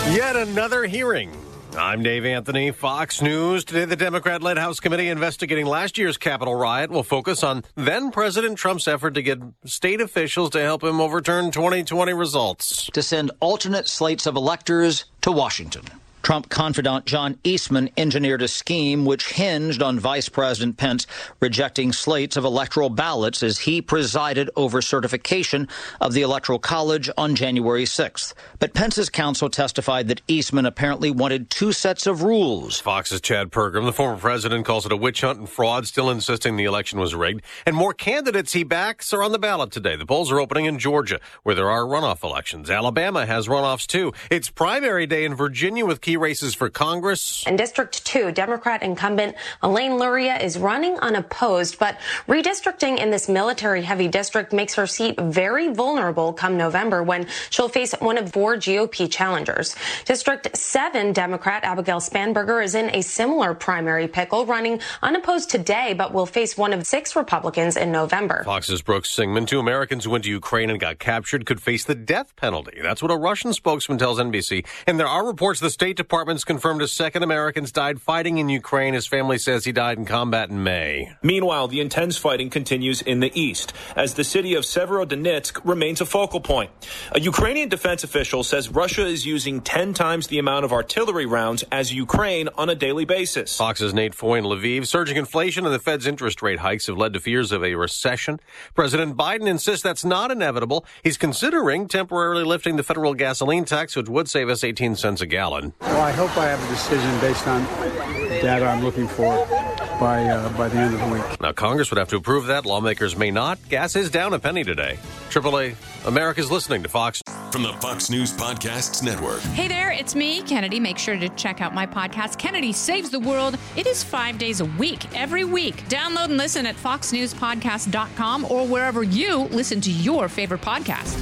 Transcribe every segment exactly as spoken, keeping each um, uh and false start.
Yet another hearing. I'm Dave Anthony, Fox News. Today, the Democrat-led House committee investigating last year's Capitol riot will focus on then-President Trump's effort to get state officials to help him overturn twenty twenty results. To send alternate slates of electors to Washington. Trump confidant John Eastman engineered a scheme which hinged on Vice President Pence rejecting slates of electoral ballots as he presided over certification of the Electoral College on January sixth. But Pence's counsel testified that Eastman apparently wanted two sets of rules. Fox's Chad Pergram, the former president, calls it a witch hunt and fraud, still insisting the election was rigged. And more candidates he backs are on the ballot today. The polls are opening in Georgia, where there are runoff elections. Alabama has runoffs, too. It's primary day in Virginia with key races for Congress. In District two, Democrat incumbent Elaine Luria is running unopposed, but redistricting in this military-heavy district makes her seat very vulnerable come November when she'll face one of four G O P challengers. District seven Democrat Abigail Spanberger is in a similar primary pickle, running unopposed today, but will face one of six Republicans in November. Fox's Brooks Singman, two Americans who went to Ukraine and got captured, could face the death penalty. That's what a Russian spokesman tells N B C. And there are reports the State Department's confirmed a second American's died fighting in Ukraine. His family says he died in combat in May. Meanwhile, the intense fighting continues in the east as the city of Severodonetsk remains a focal point. A Ukrainian defense official says Russia is using ten times the amount of artillery rounds as Ukraine on a daily basis. Fox's Nate Foy in Lviv. Surging inflation and the Fed's interest rate hikes have led to fears of a recession. President Biden insists that's not inevitable. He's considering temporarily lifting the federal gasoline tax, which would save us eighteen cents a gallon. Well, I hope I have a decision based on data I'm looking for by uh, by the end of the week. Now, Congress would have to approve that. Lawmakers may not. Gas is down a penny today. triple A, America's listening to Fox. From the Fox News Podcasts Network. Hey there, it's me, Kennedy. Make sure to check out my podcast, Kennedy Saves the World. It is five days a week, every week. Download and listen at fox news podcast dot com or wherever you listen to your favorite podcast.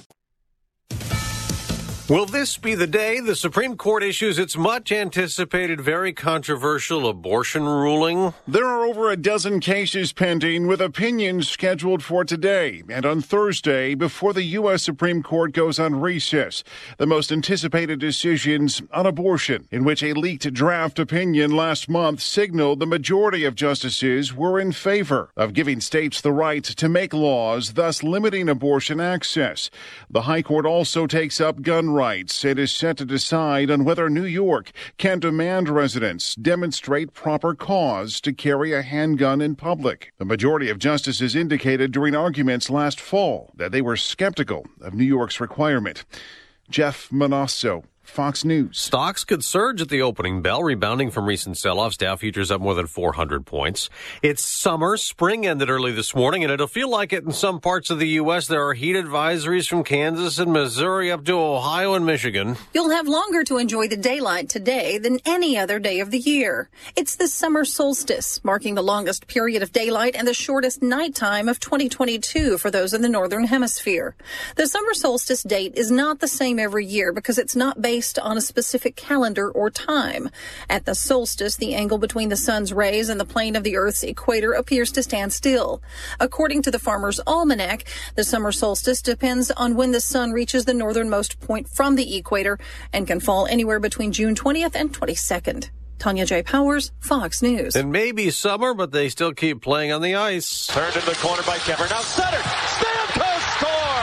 Will this be the day the Supreme Court issues its much-anticipated, very controversial abortion ruling? There are over a dozen cases pending with opinions scheduled for today and on Thursday before the U S Supreme Court goes on recess. The most anticipated decisions on abortion, in which a leaked draft opinion last month signaled the majority of justices were in favor of giving states the right to make laws, thus limiting abortion access. The High Court also takes up gun rights and is set to decide on whether New York can demand residents demonstrate proper cause to carry a handgun in public. The majority of justices indicated during arguments last fall that they were skeptical of New York's requirement. Jeff Manasso, Fox News. Stocks could surge at the opening bell, rebounding from recent sell-offs. Dow futures up more than four hundred points. It's summer. Spring ended early this morning, and it'll feel like it in some parts of the U S. There are heat advisories from Kansas and Missouri up to Ohio and Michigan. You'll have longer to enjoy the daylight today than any other day of the year. It's the summer solstice, marking the longest period of daylight and the shortest nighttime of twenty twenty-two for those in the northern hemisphere. The summer solstice date is not the same every year because it's not based on a specific calendar or time. At the solstice, the angle between the sun's rays and the plane of the Earth's equator appears to stand still. According to the Farmer's Almanac, the summer solstice depends on when the sun reaches the northernmost point from the equator and can fall anywhere between June twentieth and twenty-second. Tanya J. Powers, Fox News. It may be summer, but they still keep playing on the ice. Turned into the corner by Kemper. Now centered. Stamkos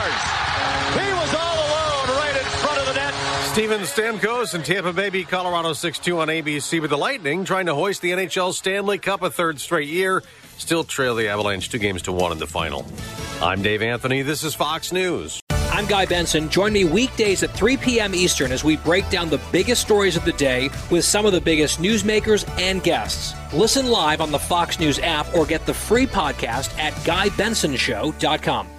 scores! He was all alone right in front of the net. Steven Stamkos and Tampa Bay beat Colorado six two on A B C, with the Lightning trying to hoist the N H L Stanley Cup a third straight year. Still trail the Avalanche two games to one in the final. I'm Dave Anthony. This is Fox News. I'm Guy Benson. Join me weekdays at three p.m. Eastern as we break down the biggest stories of the day with some of the biggest newsmakers and guests. Listen live on the Fox News app or get the free podcast at guy benson show dot com.